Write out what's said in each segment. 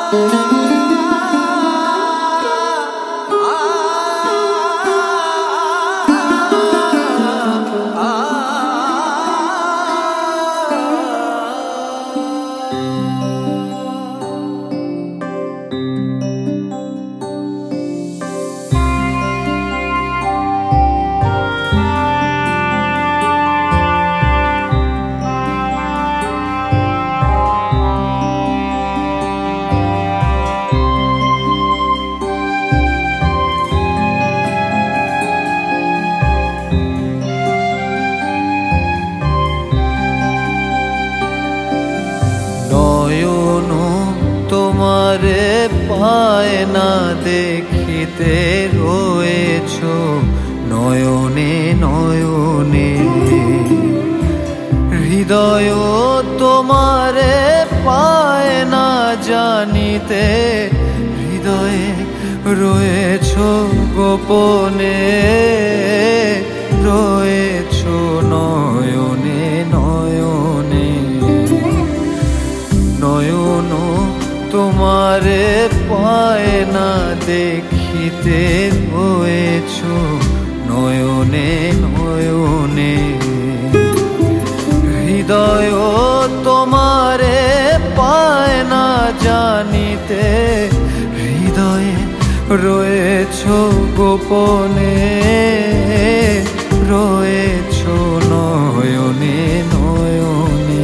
তোমারে পায় না দেখিতে রয়েছো নয়নে নয়নে, হৃদয় তোমারে পায় না জানিতে, হৃদয়ে রয়েছো গোপনে, রয়েছো নয়নে নয়নে। নয়ন তোমারে পায় না দেখিতে রয়েছো নয়নে নয়নে, হৃদয় তোমারে পায় না জানিতে, হৃদয়ে রয়েছো গোপনে, রয়েছো নয়নে নয়নে।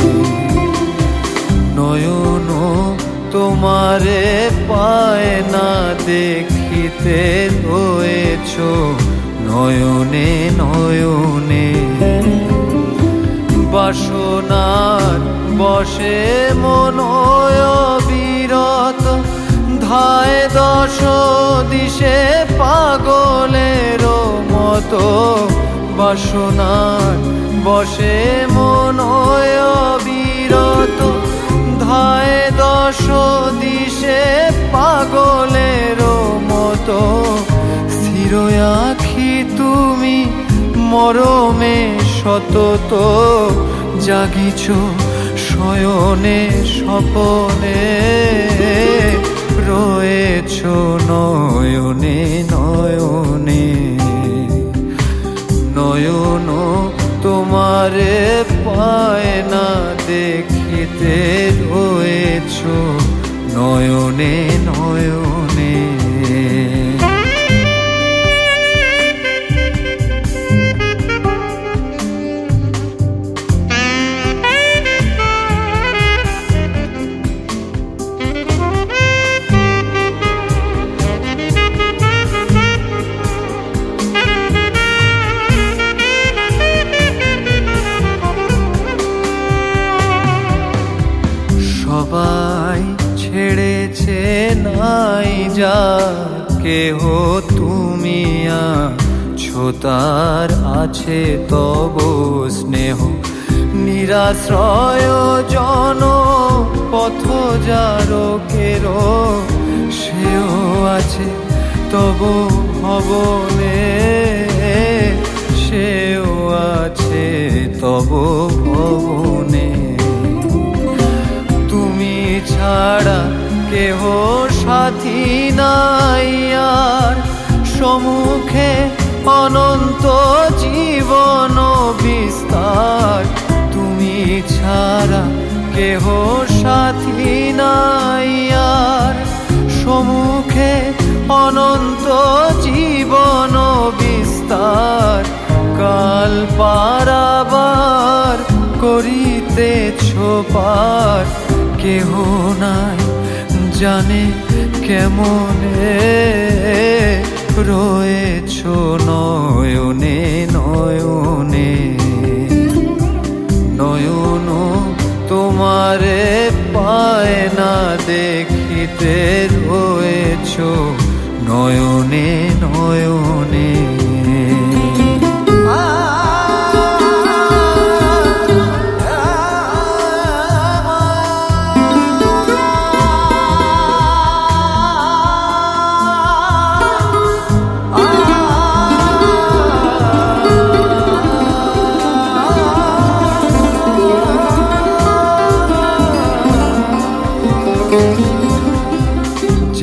নয়ন তোমারে পায় না দেখিতে রয়েছো নয়নে নয়নে। বাসনার বশে মন অবিরত ধায় দশ দিশে পাগলের মতো, বাসনার বশে মন অবিরত ধায় দশ দিশে পাগলের মতো, স্থির আঁখি তুমি মরমে সতত, জাগিছ শয়নে স্বপনে, রয়েছ নয়নে নয়নে। নয়ন তোমারে পায় না দেখিতে রয়েছ নয়নে নয়নে। সবাই ছেড়েছে নাই যা কেহ, তুমি আছো তার আছে তব স্নেহ, নিরাশ্রয় জন পথযারকের সেও আছে তব ভবনে, সেও আছে তব ভবনে। তুমি ছাড়া কেহ সাথী নাই আর, সম্মুখে অনন্ত জীবন বিস্তার। তুমি ছাড়া কেহ সাথী নাই আর, সম্মুখে অনন্ত জীবন বিস্তার। কাল পারাবার করিতেছ পার, কেহ নাই জানে কেমনে, রয়েছ নয়নে নয়নে। নয়ন তোমারে পায় না দেখিতে রয়েছ নয়নে নয়নে।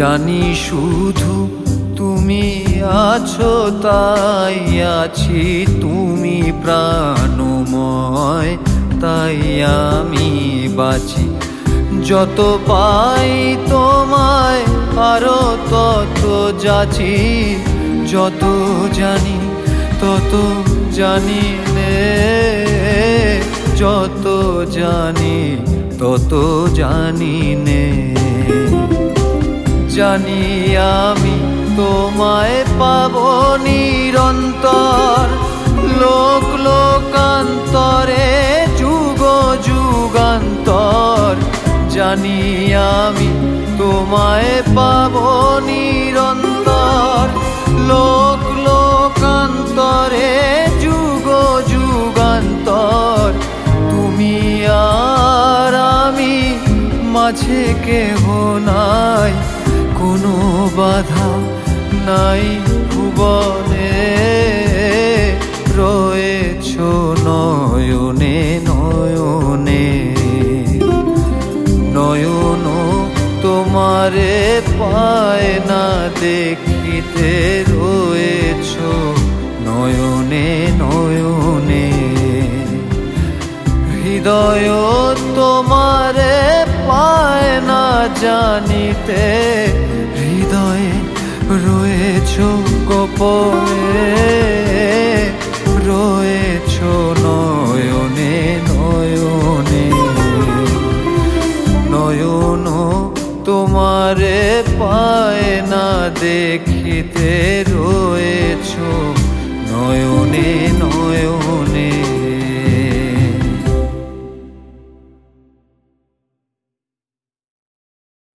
জানি শুধু তুমি আছো তাই আছি, তুমি প্রাণময় তাই আমি বাঁচি। যত পাই তোমায় আরো তত যাচি, যত জানি তত জানি নে, যত জানি তত জানি নে। জানি আমি তোমায় পাবো নিরন্তর, লোক লোকান্তরে যুগ যুগান্তর। জানি আমি তোমায় পাবো নিরন্তর, লোক লোকান্তরে যুগ যুগান্তর। তুমি আর আমি মাঝে কেহ নাই, কোনো বাধা নাই ভুবনে। রয়েছো নয়নে নয়নে, নয়ন তোমারে পায় না দেখিতে। রয়েছো নয়নে নয়নে, হৃদয় তোমারে পায় না জানিতে। হৃদয়ে রয়েছো গোপনে, রয়েছো নয়নে নয়নে। নয়ন তোমারে পায় না দেখিতে। রয়েছো নয়নে নয়নে।